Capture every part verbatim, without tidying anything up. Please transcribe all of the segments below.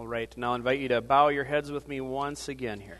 All right, now I invite you to bow your heads with me once again here.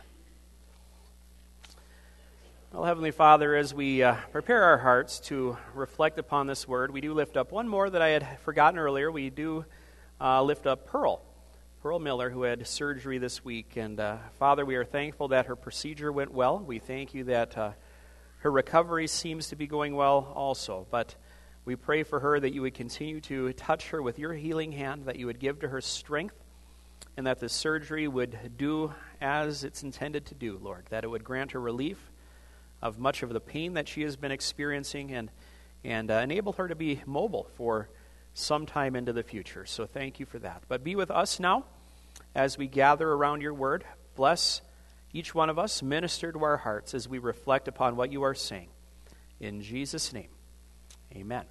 Well, Heavenly Father, as we uh, prepare our hearts to reflect upon this word, we do lift up one more that I had forgotten earlier. We do uh, lift up Pearl, Pearl Miller, who had surgery this week. And uh, Father, we are thankful that her procedure went well. We thank you that uh, her recovery seems to be going well also. But we pray for her that you would continue to touch her with your healing hand, that you would give to her strength, and that the surgery would do as it's intended to do, Lord, that it would grant her relief of much of the pain that she has been experiencing and, and uh, enable her to be mobile for some time into the future. So thank you for that. But be with us now as we gather around your word. Bless each one of us, minister to our hearts as we reflect upon what you are saying. In Jesus' name, amen.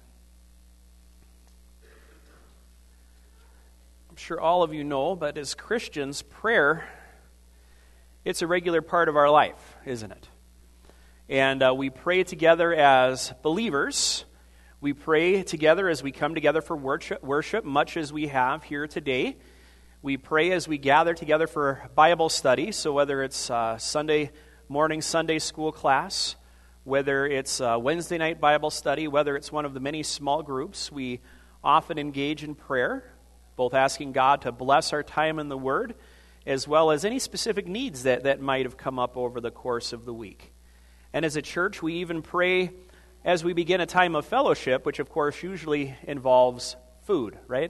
I'm sure all of you know, but as Christians, prayer, it's a regular part of our life, isn't it? And uh, we pray together as believers. We pray together as we come together for worship, worship, much as we have here today. We pray as we gather together for Bible study. So whether it's uh, Sunday morning Sunday school class, whether it's uh, Wednesday night Bible study, whether it's one of the many small groups, we often engage in prayer, both asking God to bless our time in the Word, as well as any specific needs that, that might have come up over the course of the week. And as a church, we even pray as we begin a time of fellowship, which of course usually involves food, right?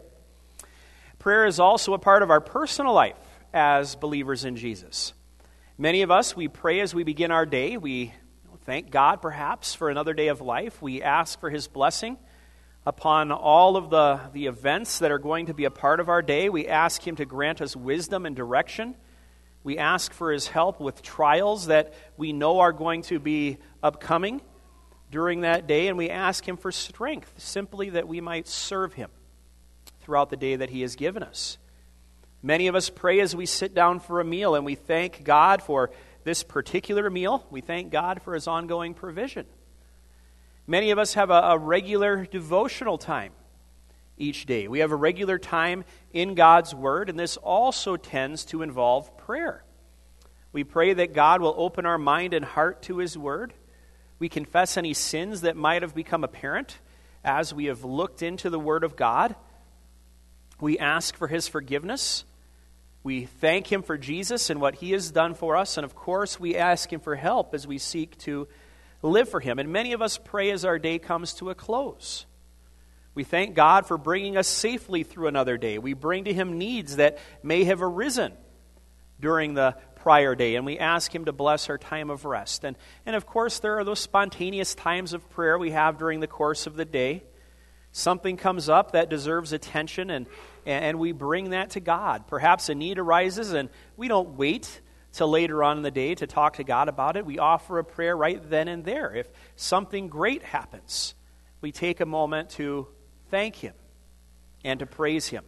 Prayer is also a part of our personal life as believers in Jesus. Many of us, we pray as we begin our day. We thank God perhaps for another day of life. We ask for His blessing upon all of the, the events that are going to be a part of our day. We ask Him to grant us wisdom and direction. We ask for His help with trials that we know are going to be upcoming during that day, and we ask Him for strength, simply that we might serve Him throughout the day that He has given us. Many of us pray as we sit down for a meal, and we thank God for this particular meal. We thank God for His ongoing provision. Many of us have a, a regular devotional time each day. We have a regular time in God's Word, and this also tends to involve prayer. We pray that God will open our mind and heart to His Word. We confess any sins that might have become apparent as we have looked into the Word of God. We ask for His forgiveness. We thank Him for Jesus and what He has done for us, and of course we ask Him for help as we seek to live for Him. And many of us pray as our day comes to a close. We thank God for bringing us safely through another day. We bring to Him needs that may have arisen during the prior day, and we ask Him to bless our time of rest. And, and of course, there are those spontaneous times of prayer we have during the course of the day. Something comes up that deserves attention, and, and we bring that to God. Perhaps a need arises, and we don't wait till later on in the day to talk to God about it. We offer a prayer right then and there. If something great happens, we take a moment to thank Him and to praise Him.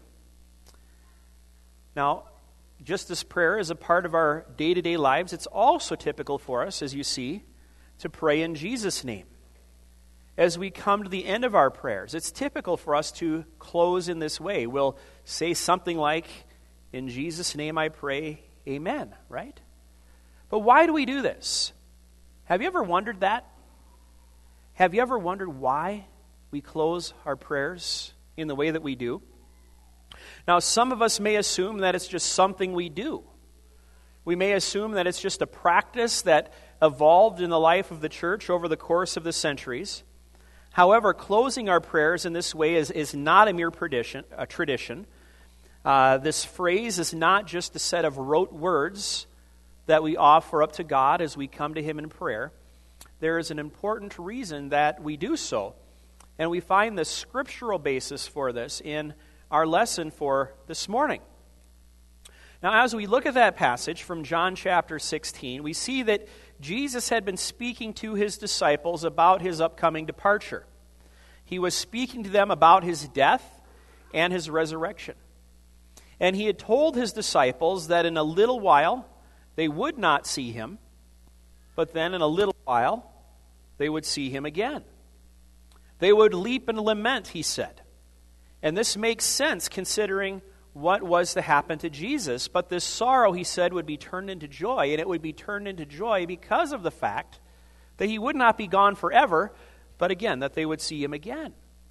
Now, just as prayer is a part of our day-to-day lives, it's also typical for us, as you see, to pray in Jesus' name. As we come to the end of our prayers, it's typical for us to close in this way. We'll say something like, "In Jesus' name I pray, amen," right? But why do we do this? Have you ever wondered that? Have you ever wondered why we close our prayers in the way that we do? Now, some of us may assume that it's just something we do. We may assume that it's just a practice that evolved in the life of the church over the course of the centuries. However, closing our prayers in this way is, is not a mere tradition. A tradition. Uh, this phrase is not just a set of rote words that we offer up to God as we come to Him in prayer. There is an important reason that we do so. And we find the scriptural basis for this in our lesson for this morning. Now, as we look at that passage from John chapter sixteen, we see that Jesus had been speaking to His disciples about His upcoming departure. He was speaking to them about His death and His resurrection. And He had told His disciples that in a little while they would not see Him, but then in a little while they would see Him again. They would leap and lament, He said. And this makes sense considering what was to happen to Jesus. But this sorrow, he said, would be turned into joy, and it would be turned into joy because of the fact that he would not be gone forever, but again, that they would see him again.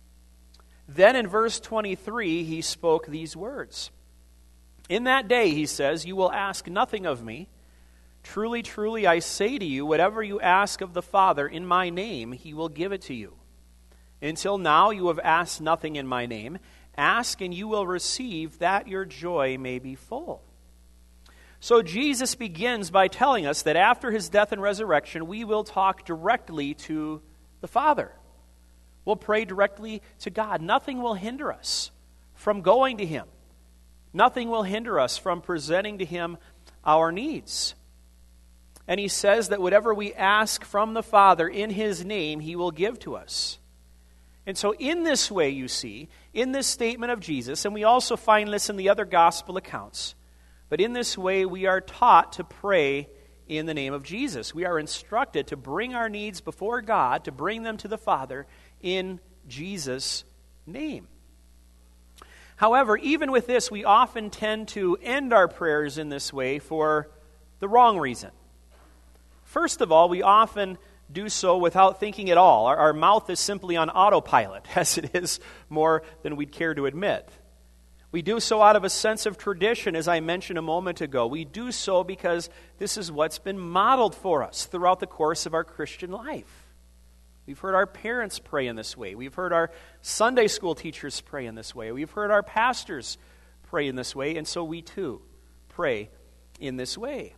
Then in verse twenty-three, he spoke these words. In that day, he says, you will ask nothing of me. Truly, truly, I say to you, whatever you ask of the Father in my name, he will give it to you. Until now, you have asked nothing in my name. Ask and you will receive, that your joy may be full. So Jesus begins by telling us that after his death and resurrection, we will talk directly to the Father. We'll pray directly to God. Nothing will hinder us from going to him. Nothing will hinder us from presenting to him our needs. And he says that whatever we ask from the Father in his name, he will give to us. And so in this way, you see, in this statement of Jesus, and we also find this in the other gospel accounts, but in this way we are taught to pray in the name of Jesus. We are instructed to bring our needs before God, to bring them to the Father in Jesus' name. However, even with this, we often tend to end our prayers in this way for the wrong reason. First of all, we often do so without thinking at all. Our, our mouth is simply on autopilot, as it is more than we'd care to admit. We do so out of a sense of tradition, as I mentioned a moment ago. We do so because this is what's been modeled for us throughout the course of our Christian life. We've heard our parents pray in this way. We've heard our Sunday school teachers pray in this way. We've heard our pastors pray in this way, and so we too pray in this way.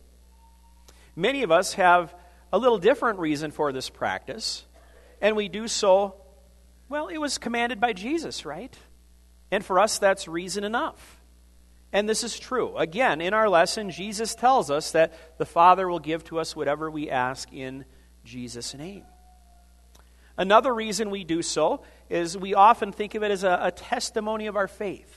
Many of us have a little different reason for this practice, and we do so, well, it was commanded by Jesus, right? And for us, that's reason enough. And this is true. Again, in our lesson, Jesus tells us that the Father will give to us whatever we ask in Jesus' name. Another reason we do so is we often think of it as a, a testimony of our faith.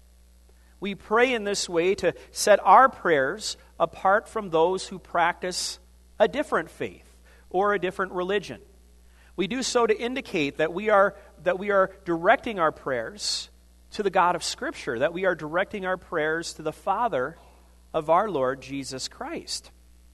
We pray in this way to set our prayers apart from those who practice a different faith or a different religion. We do so to indicate that we are that we are directing our prayers to the God of Scripture, that we are directing our prayers to the Father of our Lord Jesus Christ.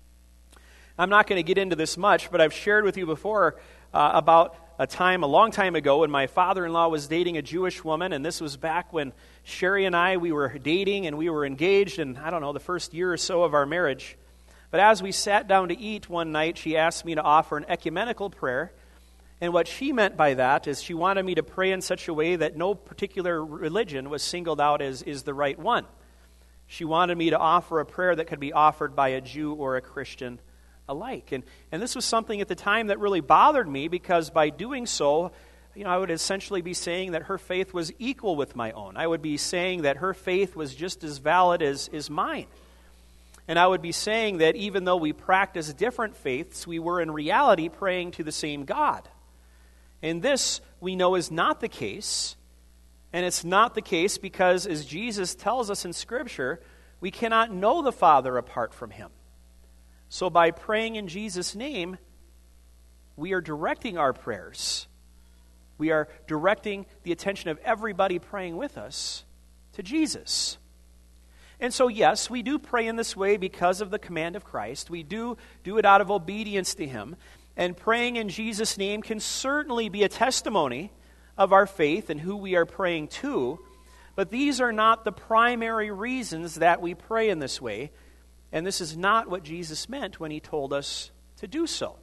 I'm not going to get into this much, but I've shared with you before uh, about a time, a long time ago, when my father-in-law was dating a Jewish woman, and this was back when Sherry and I, we were dating and we were engaged in, I don't know, the first year or so of our marriage. But as we sat down to eat one night, she asked me to offer an ecumenical prayer. And what she meant by that is she wanted me to pray in such a way that no particular religion was singled out as is the right one. She wanted me to offer a prayer that could be offered by a Jew or a Christian alike. And, and this was something at the time that really bothered me, because by doing so, you know, I would essentially be saying that her faith was equal with my own. I would be saying that her faith was just as valid as, as mine. And I would be saying that even though we practice different faiths, we were in reality praying to the same God. And this, we know, is not the case. And it's not the case because, as Jesus tells us in Scripture, we cannot know the Father apart from him. So by praying in Jesus' name, we are directing our prayers. We are directing the attention of everybody praying with us to Jesus. And so, yes, we do pray in this way because of the command of Christ. We do do it out of obedience to him. And praying in Jesus' name can certainly be a testimony of our faith and who we are praying to. But these are not the primary reasons that we pray in this way. And this is not what Jesus meant when he told us to do so.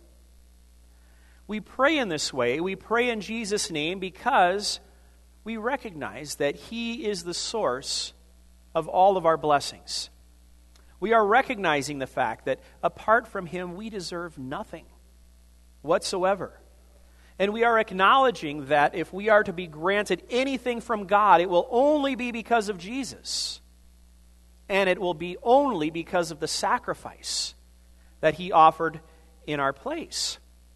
We pray in this way, we pray in Jesus' name because we recognize that he is the source of all of our blessings. We are recognizing the fact that apart from him, we deserve nothing whatsoever. And we are acknowledging that if we are to be granted anything from God, it will only be because of Jesus. And it will be only because of the sacrifice that he offered in our place.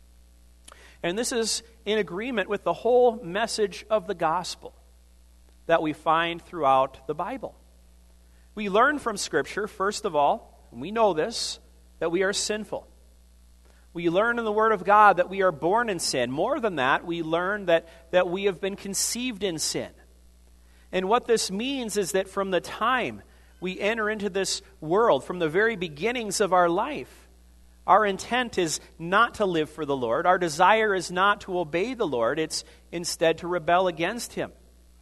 And this is in agreement with the whole message of the gospel that we find throughout the Bible. We learn from Scripture, first of all, and we know this, that we are sinful. We learn in the Word of God that we are born in sin. More than that, we learn that, that we have been conceived in sin. And what this means is that from the time we enter into this world, from the very beginnings of our life, our intent is not to live for the Lord. Our desire is not to obey the Lord. It's instead to rebel against Him.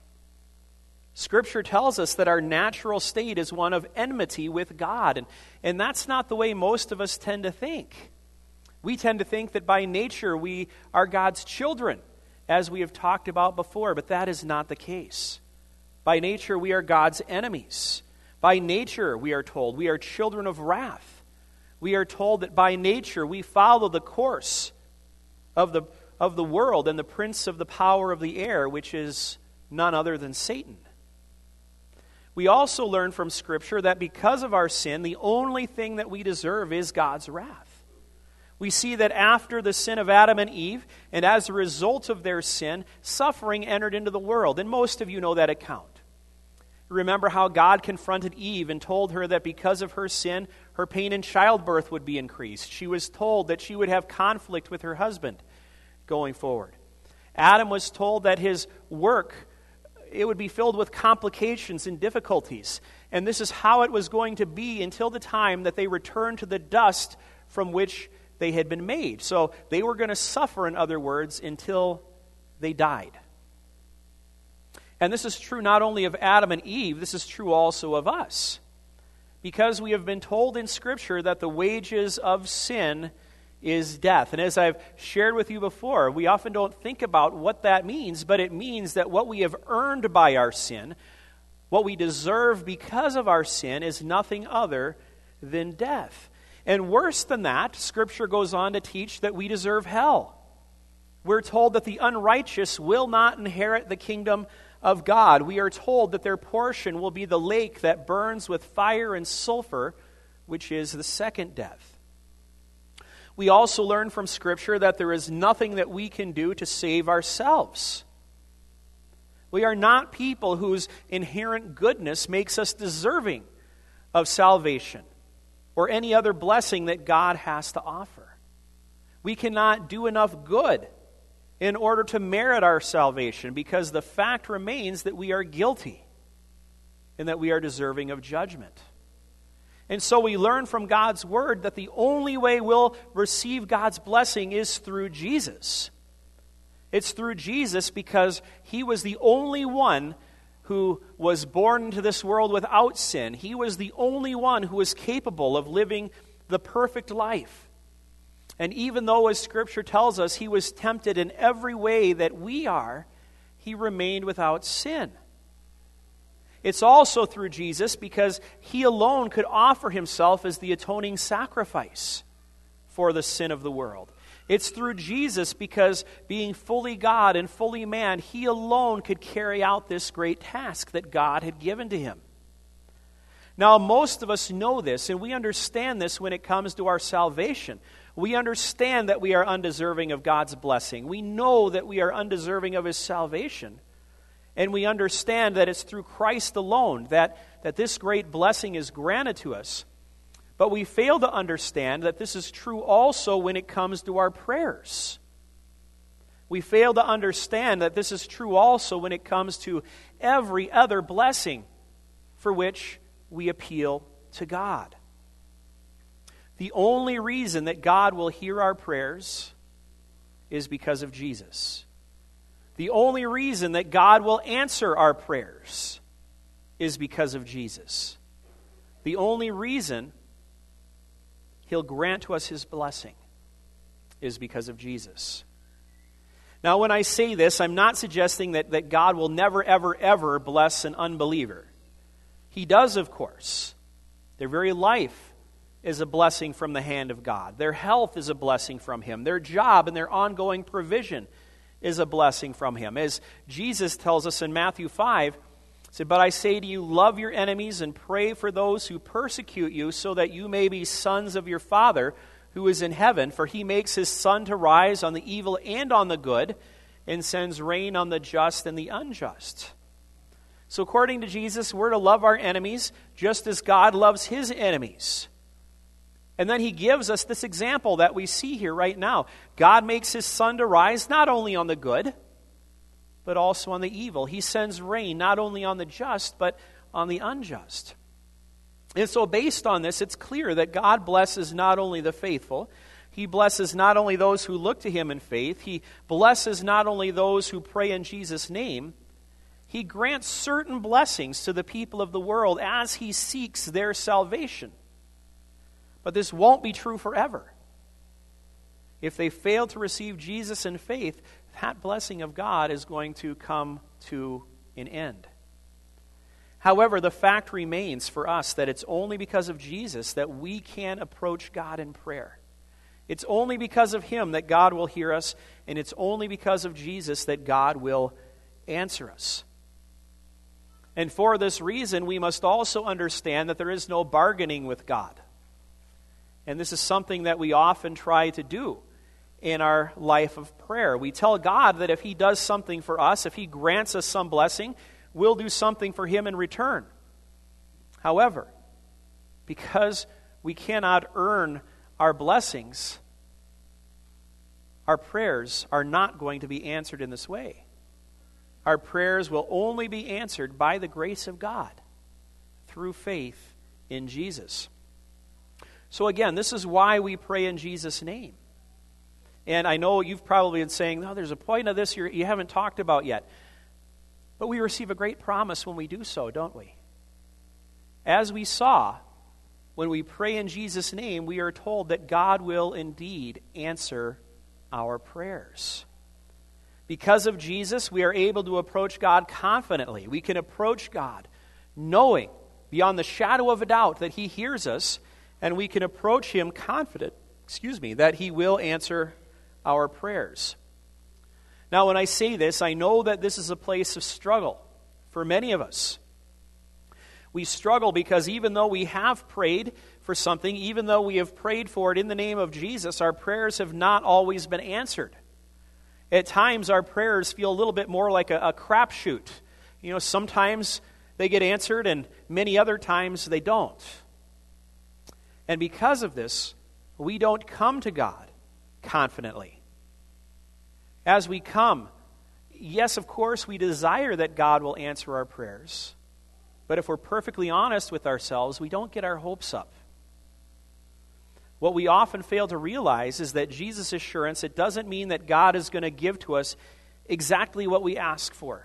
Scripture tells us that our natural state is one of enmity with God. And, and that's not the way most of us tend to think. We tend to think that by nature we are God's children, as we have talked about before, but that is not the case. By nature we are God's enemies. By nature, we are told, we are children of wrath. We are told that by nature we follow the course of the, of the world and the prince of the power of the air, which is none other than Satan. We also learn from Scripture that because of our sin, the only thing that we deserve is God's wrath. We see that after the sin of Adam and Eve, and as a result of their sin, suffering entered into the world. And most of you know that account. Remember how God confronted Eve and told her that because of her sin, her pain in childbirth would be increased. She was told that she would have conflict with her husband going forward. Adam was told that his work, it would be filled with complications and difficulties. And this is how it was going to be until the time that they returned to the dust from which they had been made. So they were going to suffer, in other words, until they died. And this is true not only of Adam and Eve, this is true also of us. Because we have been told in Scripture that the wages of sin is death. And as I've shared with you before, we often don't think about what that means, but it means that what we have earned by our sin, what we deserve because of our sin, is nothing other than death. And worse than that, Scripture goes on to teach that we deserve hell. We're told that the unrighteous will not inherit the kingdom of God. We are told that their portion will be the lake that burns with fire and sulfur, which is the second death. We also learn from Scripture that there is nothing that we can do to save ourselves. We are not people whose inherent goodness makes us deserving of salvation or any other blessing that God has to offer. We cannot do enough good in order to merit our salvation, because the fact remains that we are guilty and that we are deserving of judgment. And so we learn from God's word that the only way we'll receive God's blessing is through Jesus. It's through Jesus because He was the only one who was born into this world without sin. He was the only one who was capable of living the perfect life. And even though, as Scripture tells us, He was tempted in every way that we are, He remained without sin. It's also through Jesus because He alone could offer Himself as the atoning sacrifice for the sin of the world. It's through Jesus because, being fully God and fully man, He alone could carry out this great task that God had given to Him. Now, most of us know this, and we understand this when it comes to our salvation. We understand that we are undeserving of God's blessing. We know that we are undeserving of His salvation. And we understand that it's through Christ alone that, that this great blessing is granted to us. But we fail to understand that this is true also when it comes to our prayers. We fail to understand that this is true also when it comes to every other blessing for which we appeal to God. The only reason that God will hear our prayers is because of Jesus. The only reason that God will answer our prayers is because of Jesus. The only reason He'll grant to us His blessing is because of Jesus. Now, when I say this, I'm not suggesting that, that God will never, ever, ever bless an unbeliever. He does, of course. Their very life is a blessing from the hand of God. Their health is a blessing from Him. Their job and their ongoing provision is a blessing from Him. As Jesus tells us in Matthew five, He said, "But I say to you, love your enemies and pray for those who persecute you, so that you may be sons of your Father who is in heaven. For He makes His sun to rise on the evil and on the good, and sends rain on the just and the unjust." So according to Jesus, we're to love our enemies just as God loves His enemies. And then He gives us this example that we see here right now. God makes His sun to rise not only on the good, but also on the evil. He sends rain not only on the just, but on the unjust. And so based on this, it's clear that God blesses not only the faithful, He blesses not only those who look to Him in faith, He blesses not only those who pray in Jesus' name, He grants certain blessings to the people of the world as He seeks their salvation. But this won't be true forever. If they fail to receive Jesus in faith, that blessing of God is going to come to an end. However, the fact remains for us that it's only because of Jesus that we can approach God in prayer. It's only because of Him that God will hear us, and it's only because of Jesus that God will answer us. And for this reason, we must also understand that there is no bargaining with God. And this is something that we often try to do in our life of prayer. We tell God that if He does something for us, if He grants us some blessing, we'll do something for Him in return. However, because we cannot earn our blessings, our prayers are not going to be answered in this way. Our prayers will only be answered by the grace of God through faith in Jesus. So again, this is why we pray in Jesus' name. And I know you've probably been saying, no, there's a point of this you you haven't talked about yet. But we receive a great promise when we do so, don't we? As we saw, when we pray in Jesus' name, we are told that God will indeed answer our prayers. Because of Jesus, we are able to approach God confidently. We can approach God knowing beyond the shadow of a doubt that He hears us, and we can approach Him confident, excuse me, that He will answer our prayers. Now, when I say this, I know that this is a place of struggle for many of us. We struggle because even though we have prayed for something, even though we have prayed for it in the name of Jesus, our prayers have not always been answered. At times, our prayers feel a little bit more like a, a crapshoot. You know, sometimes they get answered, and many other times they don't. And because of this, we don't come to God confidently. As we come, yes, of course, we desire that God will answer our prayers. But if we're perfectly honest with ourselves, we don't get our hopes up. What we often fail to realize is that Jesus' assurance, it doesn't mean that God is going to give to us exactly what we ask for.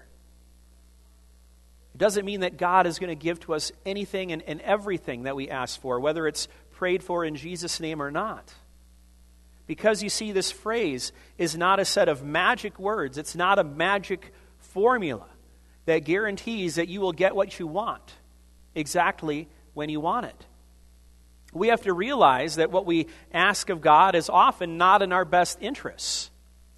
It doesn't mean that God is going to give to us anything and, and everything that we ask for, whether it's prayed for in Jesus' name or not. Because you see, this phrase is not a set of magic words. It's not a magic formula that guarantees that you will get what you want exactly when you want it. We have to realize that what we ask of God is often not in our best interests.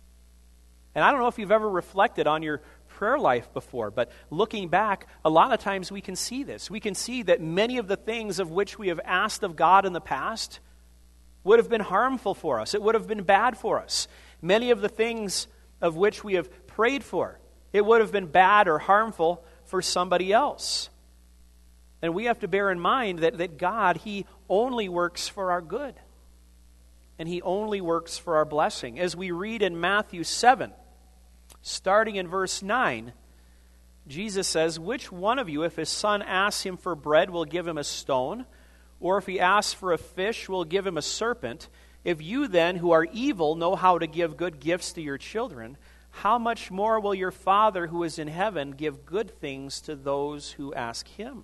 And I don't know if you've ever reflected on your prayer life before, but looking back, a lot of times we can see this. We can see that many of the things of which we have asked of God in the past would have been harmful for us. It would have been bad for us. Many of the things of which we have prayed for, it would have been bad or harmful for somebody else. And we have to bear in mind that, that God, He only works for our good. And He only works for our blessing. As we read in Matthew seven, starting in verse nine, Jesus says, "Which one of you, if his son asks him for bread, will give him a stone? Or if he asks for a fish, will give him a serpent? If you then, who are evil, know how to give good gifts to your children, how much more will your Father who is in heaven give good things to those who ask Him?"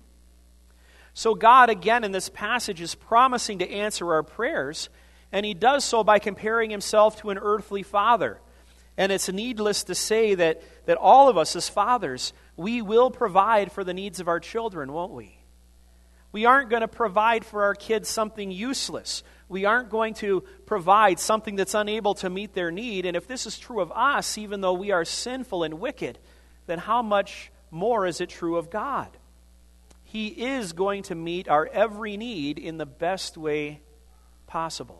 So God, again, in this passage is promising to answer our prayers, and He does so by comparing Himself to an earthly father. And it's needless to say that, that all of us as fathers, we will provide for the needs of our children, won't we? We aren't going to provide for our kids something useless. We aren't going to provide something that's unable to meet their need. And if this is true of us, even though we are sinful and wicked, then how much more is it true of God? He is going to meet our every need in the best way possible.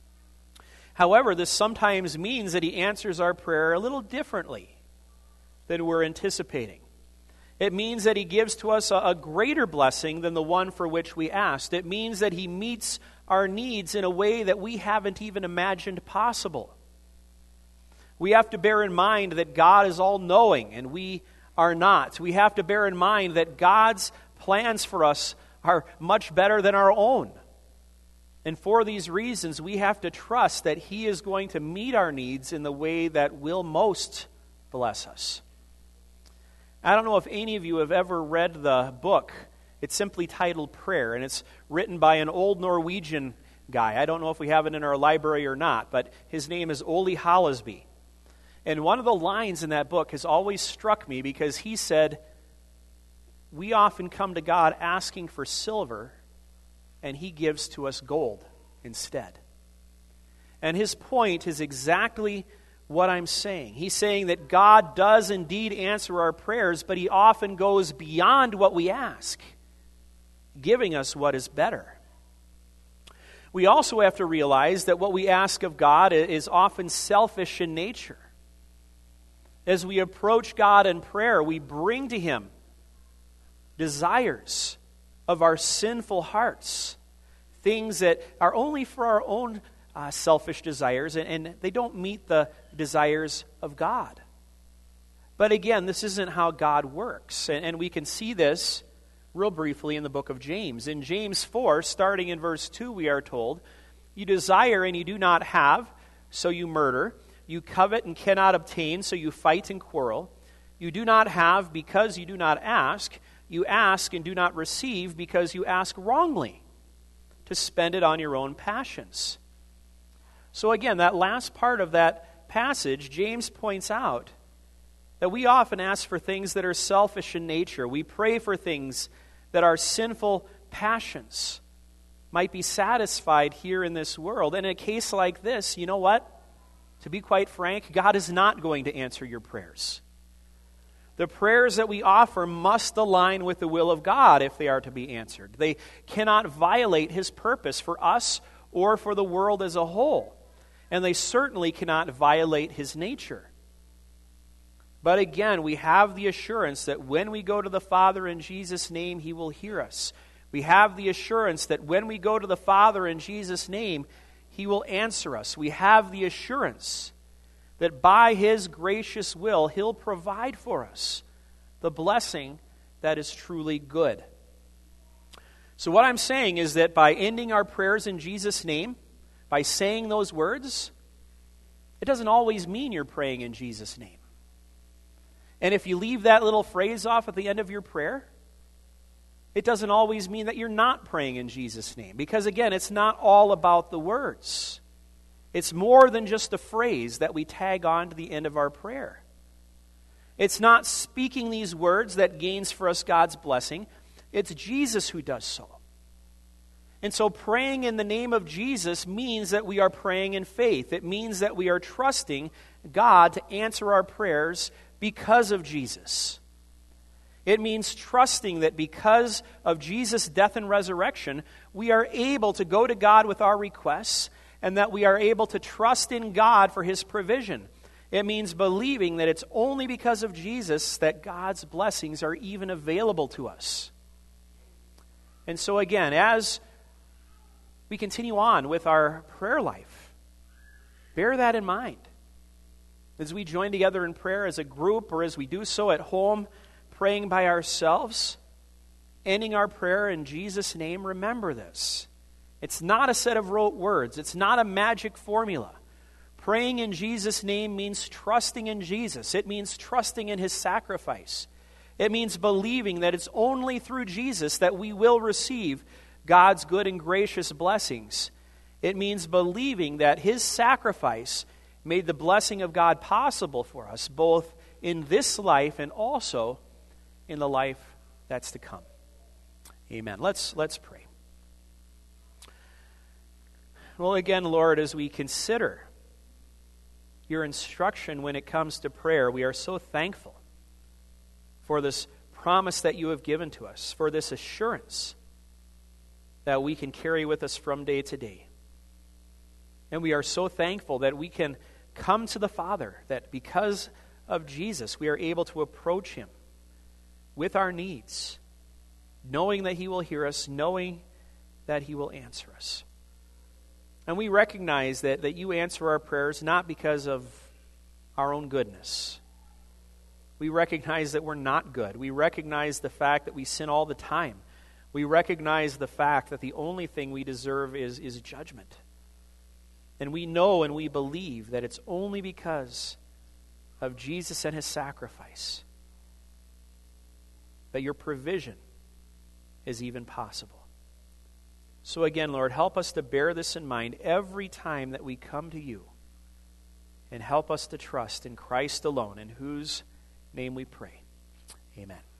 However, this sometimes means that He answers our prayer a little differently than we're anticipating. It means that He gives to us a, a greater blessing than the one for which we asked. It means that He meets our needs in a way that we haven't even imagined possible. We have to bear in mind that God is all-knowing and we are not. We have to bear in mind that God's plans for us are much better than our own. And for these reasons, we have to trust that He is going to meet our needs in the way that will most bless us. I don't know if any of you have ever read the book. It's simply titled Prayer, and it's written by an old Norwegian guy. I don't know if we have it in our library or not, but his name is Ole Hallesby. And one of the lines in that book has always struck me because he said, we often come to God asking for silver, and He gives to us gold instead. And his point is exactly what I'm saying. He's saying that God does indeed answer our prayers, but He often goes beyond what we ask, giving us what is better. We also have to realize that what we ask of God is often selfish in nature. As we approach God in prayer, we bring to Him desires of our sinful hearts, things that are only for our own uh, selfish desires, and, and they don't meet the desires of God. But again, this isn't how God works, and, and we can see this real briefly in the book of James. In James four, starting in verse two, we are told, you desire and you do not have, so you murder. You covet and cannot obtain, so you fight and quarrel. You do not have because you do not ask. You ask and do not receive because you ask wrongly, to spend it on your own passions. So again, that last part of that passage, James points out that we often ask for things that are selfish in nature. We pray for things that our sinful passions might be satisfied here in this world. And in a case like this, you know what? To be quite frank, God is not going to answer your prayers. The prayers that we offer must align with the will of God if they are to be answered. They cannot violate His purpose for us or for the world as a whole. And they certainly cannot violate His nature. But again, we have the assurance that when we go to the Father in Jesus' name, He will hear us. We have the assurance that when we go to the Father in Jesus' name, He will answer us. We have the assurance that by His gracious will, He'll provide for us the blessing that is truly good. So what I'm saying is that by ending our prayers in Jesus' name, by saying those words, it doesn't always mean you're praying in Jesus' name. And if you leave that little phrase off at the end of your prayer, it doesn't always mean that you're not praying in Jesus' name. Because again, it's not all about the words. It's more than just a phrase that we tag on to the end of our prayer. It's not speaking these words that gains for us God's blessing. It's Jesus who does so. And so praying in the name of Jesus means that we are praying in faith. It means that we are trusting God to answer our prayers because of Jesus. It means trusting that because of Jesus' death and resurrection, we are able to go to God with our requests and that we are able to trust in God for His provision. It means believing that it's only because of Jesus that God's blessings are even available to us. And so again, as we continue on with our prayer life, bear that in mind. As we join together in prayer as a group or as we do so at home, praying by ourselves, ending our prayer in Jesus' name, remember this. It's not a set of rote words. It's not a magic formula. Praying in Jesus' name means trusting in Jesus. It means trusting in His sacrifice. It means believing that it's only through Jesus that we will receive God's good and gracious blessings. It means believing that His sacrifice made the blessing of God possible for us, both in this life and also in the life that's to come. Amen. Let's, let's pray. Well, again, Lord, as we consider Your instruction when it comes to prayer, we are so thankful for this promise that You have given to us, for this assurance that we can carry with us from day to day. And we are so thankful that we can come to the Father, that because of Jesus, we are able to approach Him with our needs, knowing that He will hear us, knowing that He will answer us. And we recognize that, that You answer our prayers not because of our own goodness. We recognize that we're not good. We recognize the fact that we sin all the time. We recognize the fact that the only thing we deserve is, is judgment. And we know and we believe that it's only because of Jesus and his sacrifice that your provision is even possible. So again, Lord, help us to bear this in mind every time that we come to you, and help us to trust in Christ alone, in whose name we pray. Amen.